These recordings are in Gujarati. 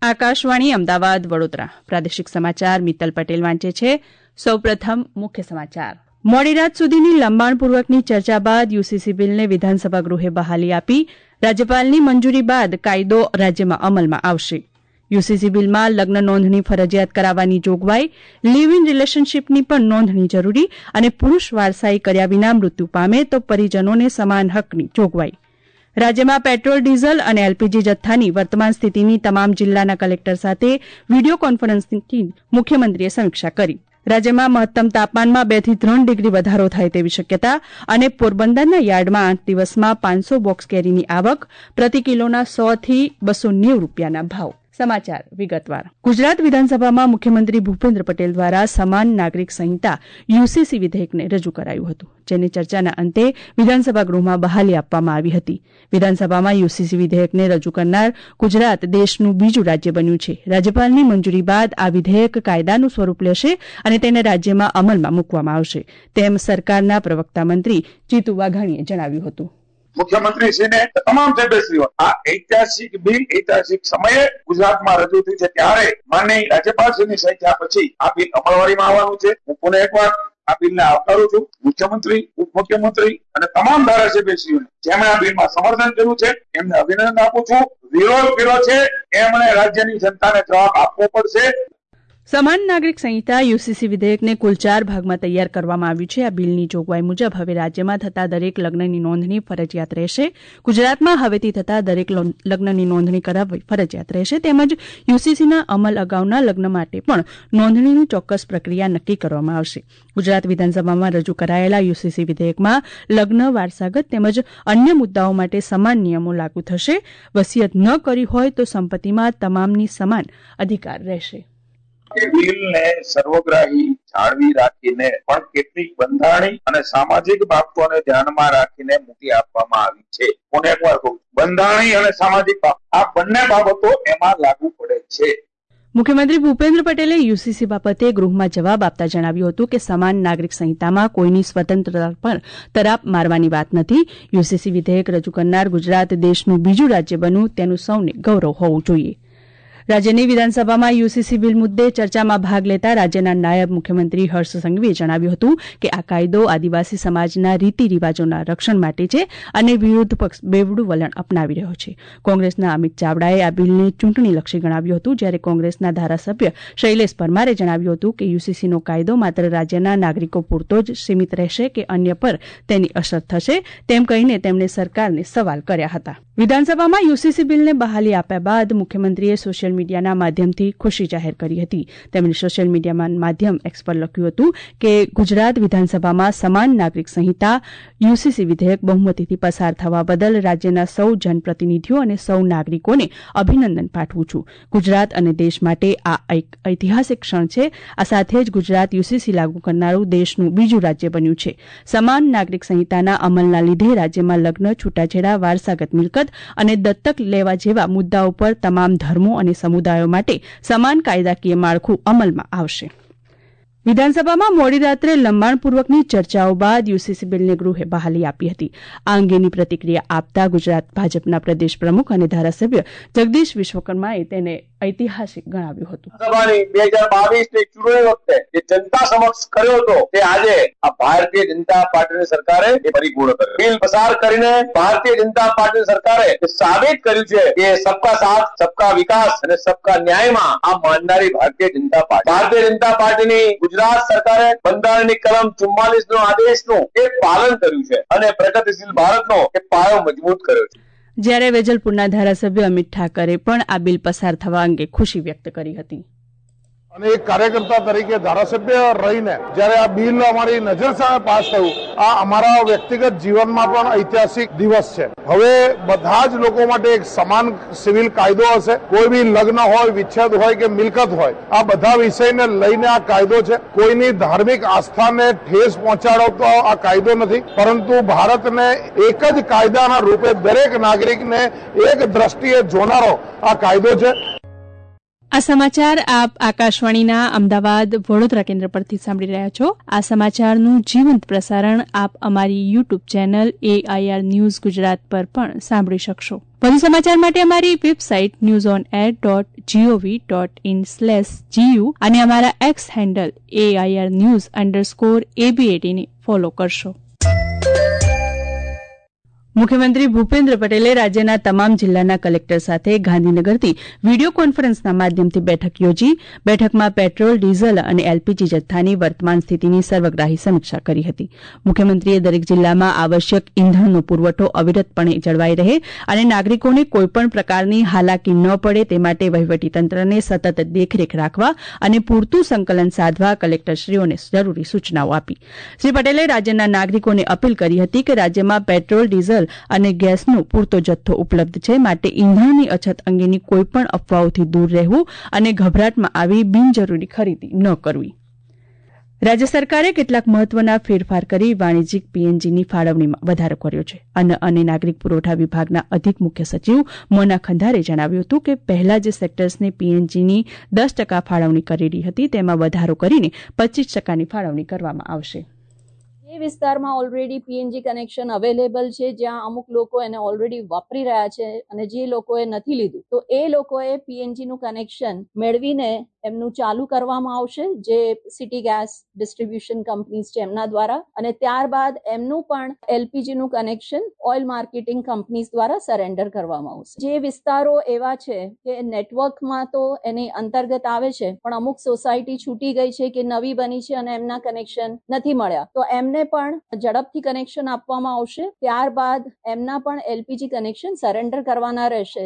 આકાશવાણી અમદાવાદ વડોદરા પ્રાદેશિક સમાચાર મિત્તલ પટેલ વાંચે છે. સૌપ્રથમ મુખ્ય સમાચાર. મોડી રાત સુધીની લંબાણપૂર્વકની ચર્ચા બાદ યુસીસી બિલને વિધાનસભા ગૃહે બહાલી આપી. રાજ્યપાલની મંજૂરી બાદ કાયદો રાજ્યમાં અમલમાં આવશે. યુસીસી બિલમાં લગ્ન નોંધણી ફરજિયાત કરાવવાની જોગવાઈ, લીવ ઇન રિલેશનશીપની પણ નોંધણી જરૂરી અને પુરુષ વારસાઈ કર્યા વિના મૃત્યુ પામે તો પરિજનોને સમાન હકની જોગવાઈ. રાજ્યમાં પેટ્રોલ, ડીઝલ અને એલપીજી જથ્થાની વર્તમાન સ્થિતિની તમામ જિલ્લાના કલેક્ટર સાથે વિડીયો કોન્ફરન્સથી મુખ્યમંત્રીએ સમીક્ષા કરી. રાજ્યમાં મહત્તમ તાપમાનમાં 2 થી 3 ડિગ્રી વધારો થાય તેવી શક્યતા અને પોરબંદરના યાર્ડમાં 8 દિવસમાં 500 બોક્સ કેરીની આવક, પ્રતિ કિલોના 100 થી 290 રૂપિયાના ભાવ. સમાચાર વિગતવાર. ગુજરાત વિધાનસભામાં મુખ્યમંત્રી ભૂપેન્દ્ર પટેલ દ્વારા સમાન નાગરિક સંહિતા યુસીસી વિધેયકને રજૂ કરાયું હતું, જેની ચર્ચાના અંતે વિધાનસભા ગૃહમાં બહાલી આપવામાં આવી હતી. વિધાનસભામાં યુસીસી વિધેયકને રજૂ કરનાર ગુજરાત દેશનું બીજું રાજ્ય બન્યું છે. રાજ્યપાલની મંજૂરી બાદ આ વિધેયક કાયદાનું સ્વરૂપ લેશે અને તેને રાજ્યમાં અમલમાં મૂકવામાં આવશે, તેમ સરકારના પ્રવક્તા મંત્રી જીતુ વાઘાણીએ જણાવ્યું હતું. મુખ્યમંત્રી શ્રીને તમામ સભ્યશ્રીઓ આ ઐતિહાસિક બિલ ઐતિહાસિક સમયે ગુજરાતમાં રજૂ થયું છે, ત્યારે માનનીય રાજ્યપાલ શ્રીની સહી પછી આ બિલ અમલવારીમાં આવવાનું છે. હું પુનઃ એકવાર આ બિલને આવકારું છું. મુખ્યમંત્રી, ઉપમુખ્યમંત્રી અને તમામ ધારાસભ્યશ્રીઓને જેમણે આ બિલમાં સમર્થન કર્યું છે એમને અભિનંદન આપું છું. વિરોધ કર્યો છે એમણે રાજ્યની જનતાને જવાબ આપવો પડશે. સમાન નાગરિક સંહિતા યુસીસી વિધેયકને કુલ 4 ભાગમાં તૈયાર કરવામાં આવ્યું છે. આ બિલની જોગવાઈ મુજબ હવે રાજ્યમાં થતા દરેક લગ્નની નોંધણી ફરજિયાત રહેશે. ગુજરાતમાં હવેથી થતા દરેક લગ્નની નોંધણી કરાવવી ફરજિયાત રહેશે. તેમજ યુસીસીના અમલ અગાઉના લગ્ન માટે પણ નોંધણીની ચોક્કસ પ્રક્રિયા નક્કી કરવામાં આવશે. ગુજરાત વિધાનસભામાં રજૂ કરાયેલા યુસીસી વિધેયકમાં લગ્ન, વારસાગત તેમજ અન્ય મુદ્દાઓ માટે સમાન નિયમો લાગુ થશે. વસિયત ન કરી હોય તો સંપત્તિમાં તમામની સમાન અધિકાર રહેશે. બિલને સર્વગ્રાહી જાળવી રાખીને પણ કેટલીક બંધારણીય અને સામાજિક બાબતોને ધ્યાનમાં રાખીને મૂકી આપવામાં આવી છે. હું એકવાર કહું, બંધારણીય અને સામાજિક બાબત આ બંને બાબતો એમાં લાગુ પડે છે. મુખ્યમંત્રી ભૂપેન્દ્ર પટેલે યુસીસી બાબતે ગૃહમાં જવાબ આપતા જણાવ્યું હતું કે સમાન નાગરિક સંહિતામાં કોઈની સ્વતંત્રતા પર તરાપ મારવાની વાત નથી. યુસીસી વિધેયક રજૂ કરનાર ગુજરાત દેશનું બીજું રાજ્ય બન્યું તેનું સૌને ગૌરવ હોવું જોઈએ. રાજ્યની વિધાનસભામાં યુસીસી બિલ મુદ્દે ચર્ચામાં ભાગ લેતા રાજ્યના નાયબ મુખ્યમંત્રી હર્ષ સંઘવીએ જણાવ્યું હતું કે આ કાયદો આદિવાસી સમાજના રીતિ રિવાજોના રક્ષણ માટે છે અને વિરોધ પક્ષ બેવડું વલણ અપનાવી રહ્યો છે. કોંગ્રેસના અમિત ચાવડાએ આ બિલને ચૂંટણીલક્ષી ગણાવ્યું હતું, જ્યારે કોંગ્રેસના ધારાસભ્ય શૈલેષ પરમારે જણાવ્યું હતું કે યુસીસીનો કાયદો માત્ર રાજ્યના નાગરિકો પૂરતો જ સીમિત રહેશે કે અન્ય પર તેની અસર થશે, તેમ કહીને તેમણે સરકારને સવાલ કર્યા હતા. વિધાનસભામાં યુસીસી બિલને બહાલી આપ્યા બાદ મુખ્યમંત્રીએ સોશિયલ મીડિયાના માધ્યમથી ખુશી જાહેર કરી હતી. તેમણે સોશિયલ મીડિયામાં માધ્યમ એક્સ પર લખ્યું હતું કે ગુજરાત વિધાનસભામાં સમાન નાગરિક સંહિતા યુસીસી વિધેયક બહુમતીથી પસાર થવા બદલ રાજ્યના સૌ જનપ્રતિનિધિઓ અને સૌ નાગરિકોને અભિનંદન પાઠવું છું. ગુજરાત અને દેશ માટે આ એક ઐતિહાસિક ક્ષણ છે. આ સાથે જ ગુજરાત યુસીસી લાગુ કરનારું દેશનું બીજું રાજ્ય બન્યું છે. સમાન નાગરિક સંહિતાના અમલના લીધે રાજ્યમાં લગ્ન, છૂટાછેડા, વારસાગત મિલકત અને દત્તક લેવા જેવા મુદ્દાઓ પર તમામ ધર્મો અને સમુદાયો માટે સમાન કાયદાકીય માળખું અમલમાં આવશે. વિધાનસભામાં મોડી રાત્રે લંબાણપૂર્વકની ચર્ચાઓ બાદ યુસીસી બિલને ગૃહે બહાલી આપી હતી. આ અંગેની પ્રતિક્રિયા આપતા ગુજરાત ભાજપના પ્રદેશ પ્રમુખ અને ધારાસભ્ય જગદીશ વિશ્વકર્માએ તેને ઐતિહાસિક ગણાવ્યું હતું. 2022ની ચૂંટણી વખતે જે જનતા સમક્ષ કર્યો હતો તે આજે આ ભારતીય જનતા પાર્ટીની સરકારે એ પરિપૂર્ણ કર્યો. બિલ પસાર કરીને ભારતીય જનતા પાર્ટીની સરકારે સાબિત કર્યું છે કે સબકા સાથ, સબકા વિકાસ અને સબકા ન્યાયમાં આ માનનારી ભારતીય જનતા પાર્ટી. ભારતીય જનતા પાર્ટીની ગુજરાત સરકારે બંધારણની કલમ 44 નો આદેશનું એ પાલન કર્યું છે અને પ્રગતિશીલ ભારતનો એ પાયો મજબૂત કર્યો છે. જ્યારે વેજલપુરના ધારાસભ્ય અમિત ઠાકરે પણ આ બિલ પસાર થવા અંગે ખુશી વ્યક્ત કરી હતી. અને એક કાર્યકર્તા તરીકે ધારાસભ્ય રહીને જ્યારે આ બિલ અમારી નજર સામે પાસ થયું, આ અમારા વ્યક્તિગત જીવનમાં પણ ઐતિહાસિક દિવસ છે. હવે બધા જ લોકો માટે એક સમાન સિવિલ કાયદો હશે. કોઈ બી લગ્ન હોય, વિચ્છેદ હોય કે મિલકત હોય, આ બધા વિષયને લઈને આ કાયદો છે. કોઈની ધાર્મિક આસ્થાને ઠેસ પહોંચાડતો આ કાયદો નથી, પરંતુ ભારતને એક જ કાયદાના રૂપે દરેક નાગરિકને એક દ્રષ્ટિએ જોનારો આ કાયદો છે. આ સમાચાર આપ આકાશવાણીના અમદાવાદ વડોદરા કેન્દ્ર પરથી સાંભળી રહ્યા છો. આ સમાચારનું જીવંત પ્રસારણ આપ અમારી YouTube channel AIR news Gujarat પર પણ સાંભળી શકશો. વધુ સમાચાર માટે અમારી વેબસાઇટ newsonair.gov.in/gu અને અમારા એક્સ હેન્ડલ AIR_news_AB80 ને ફોલો કરશો. મુખ્યમંત્રી ભૂપેન્દ્ર પટેલે રાજ્યના તમામ જિલ્લાના કલેક્ટર સાથે ગાંધીનગરથી વિડીયો કોન્ફરન્સના માધ્યમથી બેઠક યોજી. બેઠકમાં પેટ્રોલ, ડીઝલ અને LPG જથ્થાની વર્તમાન સ્થિતિની સર્વગ્રાહી સમીક્ષા કરી હતી. મુખ્યમંત્રીએ દરેક જિલ્લામાં આવશ્યક ઇંધણનો પુરવઠો અવિરતપણે જળવાઈ રહે અને નાગરિકોને કોઈપણ પ્રકારની હાલાકી ન પડે તે માટે વહીવટીતંત્રને સતત દેખરેખ રાખવા અને પૂરતું સંકલન સાધવા કલેક્ટરશ્રીઓને જરૂરી સૂચનાઓ આપી. શ્રી પટેલે રાજ્યના નાગરિકોને અપીલ કરી હતી કે રાજ્યમાં પેટ્રોલ, ડીઝલ અને ગેસનો પૂરતો જથ્થો ઉપલબ્ધ છે, માટે ઇંધણની અછત અંગેની કોઈપણ અફવાઓથી દૂર રહેવું અને ગભરાટમાં આવી બિનજરૂરી ખરીદી ન કરવી. રાજ્ય સરકારે કેટલાક મહત્વના ફેરફાર કરી વાણિજ્યિક PNGની ફાળવણીમાં વધારો કર્યો છે. અન્ન અને નાગરિક પુરવઠા વિભાગના અધિક મુખ્ય સચિવ મોના ખંધારે જણાવ્યું હતું કે પહેલા જે સેક્ટર્સને PNGની 10% ફાળવણી કરેલી હતી તેમાં વધારો કરીને 25%ની ફાળવણી કરવામાં આવશે. જે વિસ્તારમાં ઓલરેડી PNG કનેક્શન અવેલેબલ છે, જ્યાં અમુક લોકો એને ઓલરેડી વાપરી રહ્યા છે અને જે લોકોએ નથી લીધું, તો એ લોકોએ PNG નું કનેક્શન મેળવીને એમનું ચાલુ કરવામાં આવશે, જે સિટી ગેસ ડિસ્ટ્રીબ્યુશન કંપનીઝ છે એમના દ્વારા, અને ત્યારબાદ એમનું પણ LPG નું કનેક્શન ઓઇલ માર્કેટિંગ કંપનીઝ દ્વારા સરેન્ડર કરવામાં આવશે. જે વિસ્તારો એવા છે કે નેટવર્કમાં તો એની અંતર્ગત આવે છે, પણ અમુક સોસાયટી છૂટી ગઈ છે કે નવી બની છે અને એમના કનેક્શન નથી મળ્યા, તો એમને પણ ઝડપથી કનેક્શન આપવામાં આવશે. ત્યારબાદ એમના પણ LPG કનેક્શન સરેન્ડર કરવાના રહેશે.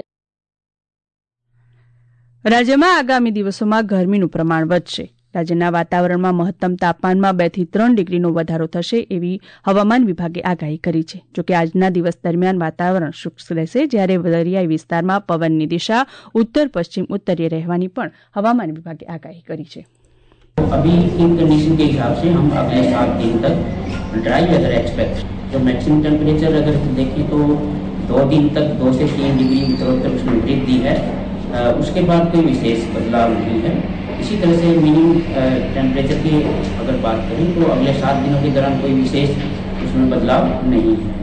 રાજ્યમાં આગામી દિવસોમાં ગરમીનું પ્રમાણ વધશે. રાજ્યના વાતાવરણમાં મહત્તમ તાપમાનમાં 2 થી 3 ડિગ્રીનો વધારો થશે એવી હવામાન વિભાગે આગાહી કરી છે. જોકે આજના દિવસ દરમિયાન વાતાવરણ શુષ્ક રહેશે, જ્યારે દરિયાઈ વિસ્તારમાં પવનની દિશા ઉત્તર પશ્ચિમ ઉત્તરીય રહેવાની પણ હવામાન વિભાગે આગાહી કરી છે. अभी इन कंडीशन के हिसाब से हम अगले 7 दिन तक ड्राई वेदर एक्सपेक्ट. जो मैक्सिमम टेम्परेचर अगर देखें तो 2 दिन तक 2 से 3 डिग्री उत्तरोत्तर उसमें वृद्धि है. उसके बाद कोई विशेष बदलाव नहीं है. इसी तरह से मिनिमम टेम्परेचर की अगर बात करें तो अगले 7 दिनों के दौरान कोई विशेष उसमें बदलाव नहीं है.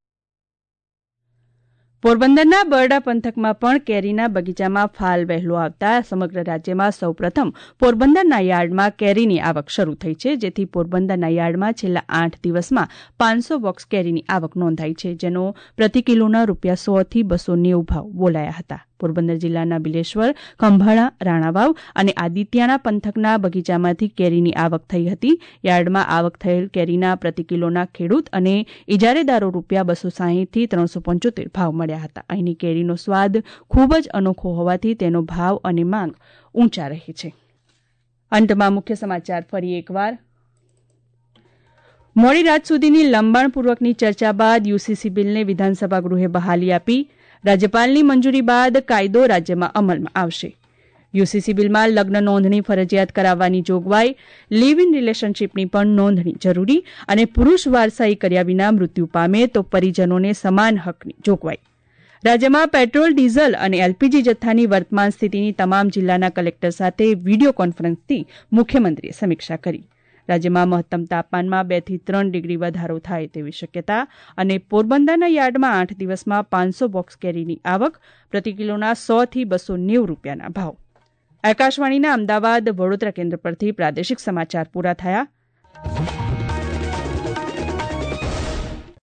પોરબંદરના બરડા પંથકમાં પણ કેરીના બગીચામાં ફાલ વહેલો આવતા સમગ્ર રાજ્યમાં સૌપ્રથમ પોરબંદરના યાર્ડમાં કેરીની આવક શરૂ થઈ છે, જેથી પોરબંદરના યાર્ડમાં છેલ્લા 8 દિવસમાં 500 બોક્સ કેરીની આવક નોંધાઈ છે, જેનો પ્રતિ કિલોના ₹100 થી 290 ભાવ બોલાયા હતા. પોરબંદર જિલ્લાના બિલેશ્વર, ખંભાળા, રાણાવાવ અને આદિત્યાણા પંથકના બગીચામાંથી કેરીની આવક થઈ હતી. યાર્ડમાં આવક થયેલ કેરીના પ્રતિ કિલોના ખેડૂત અને ઇજારેદારો ₹260 થી 375 ભાવ મળ્યા હતા. અહીંની કેરીનો સ્વાદ ખૂબ જ અનોખો હોવાથી તેનો ભાવ અને માંગ ઊંચા રહે છે. અંતમાં મુખ્ય સમાચાર ફરી એકવાર. મોડી રાત સુધીની લંબાણપૂર્વકની ચર્ચા બાદ UCC બિલને વિધાનસભા ગૃહે બહાલી આપી. રાજ્યપાલની મંજૂરી બાદ કાયદો રાજ્યમાં અમલમાં આવશે. UCC બિલમાં લગ્ન નોંધણી ફરજિયાત કરાવવાની જોગવાઈ, લિવ ઇન રિલેશનશીપની પણ નોંધણી જરૂરી અને પુરુષ વારસાઈ કર્યા વિના મૃત્યુ પામે તો પરિજનોને સમાન હકની જોગવાઈ. રાજ્યમાં પેટ્રોલ, ડીઝલ અને LPG જથ્થાની વર્તમાન સ્થિતિની તમામ જિલ્લાના કલેક્ટર સાથે વિડીયો કોન્ફરન્સથી મુખ્યમંત્રીએ સમીક્ષા કરી. રાજ્યમાં મહત્તમ તાપમાનમાં 2 થી 3 ડિગ્રી વધારો થાય તેવી શક્યતા અને પોરબંદરના યાર્ડમાં 8 દિવસમાં 500 બોક્સ કેરીની આવક, પ્રતિ કિલોના ₹100 થી 290 ભાવ. આકાશવાણીના અમદાવાદ વડોદરા કેન્દ્ર પરથી પ્રાદેશિક સમાચાર પૂરા થયા.